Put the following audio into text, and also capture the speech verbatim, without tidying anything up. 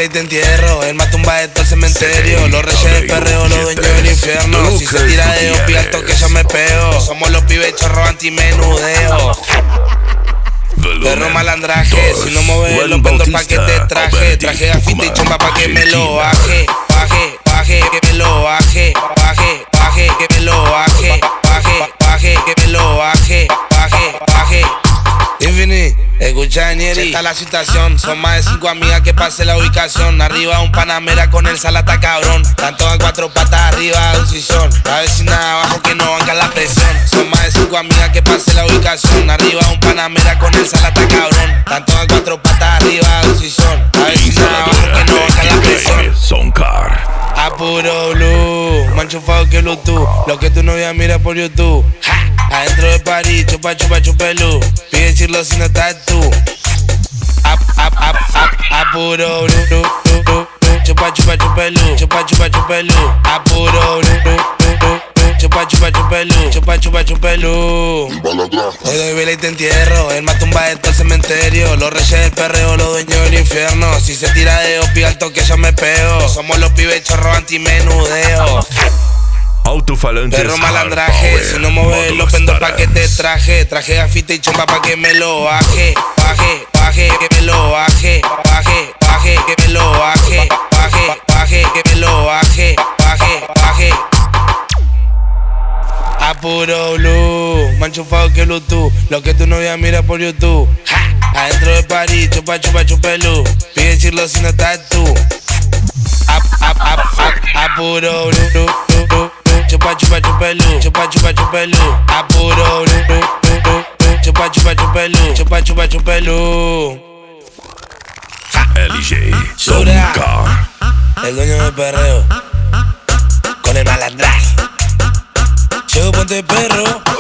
y te entierro. El más tumba de todo el cementerio. Los reyes del perreo, los dueños del infierno. Si se tira de opi alto que yo me pego. Somos los pibes chorros antimenudeo. Perro malandraje, si no mueves los vendo pa' que te traje. Traje gafita y chomba pa' que me lo baje. Baje, baje, que me lo baje. Baje, baje, que me lo baje. Baje, baje, que me lo baje. Baje, baje. Infinity, escucha Danieli, está la situación. Son más de cinco amigas que pase la ubicación. Arriba un Panamera con el salata cabrón. Tanto a cuatro patas arriba de un sillón. La vecina abajo que no banca la presión. Son más de cinco amigas que pase la ubicación. Arriba un Panamera con el salata cabrón. Tanto a cuatro patas arriba de un sillón. La vecina abajo que no banca la presión. Soncar. A puro blue, más enchufado que Bluetooth. Lo que tu novia mira por YouTube. Ja. Adentro de París, chupa, chupa, chupelú. Pide decirlo si no estás tú. A, a, a, a, a puro blue, blue, blue, blue. Chupa, chupa, chupelú. Chupa, chupa, chupelú. A puro blue, blue, blue, blue. Chupa, chupa, chupelú. Chupa, chupa, chupelú. Hoy doy vela y te entierro. El más tumba de todo el cementerio. Los reyes del perreo, los dueños del infierno. Si se tira de opi alto que yo me pego. Somos los pibes chorros antimenudeo. Autofalantes Perro malandraje, si no mueves los pendos pa' que te traje. Traje gafita y chomba pa' que me lo baje. Baje, baje, que me lo baje. Baje, baje, que me lo baje. Baje, baje, que me lo baje. Baje, baje. A puro blue, más enchufado que Bluetooth. Lo que tu novia mira por YouTube. Ja. Adentro de París, chupa, chupa, chupelú. Pide decirlo si no estás tú. A, a, a, a, a puro blue, blue, blue, blue. Chupa, chupa, chupelú. Chupa, chupa, chupelú. A puro blue, blue, blue, blue. Chupa, chupa, chupelú. Chupa, chupa, chupelú. L J Soncar. El dueño del perreo con el malandraje. Llego ponte perro.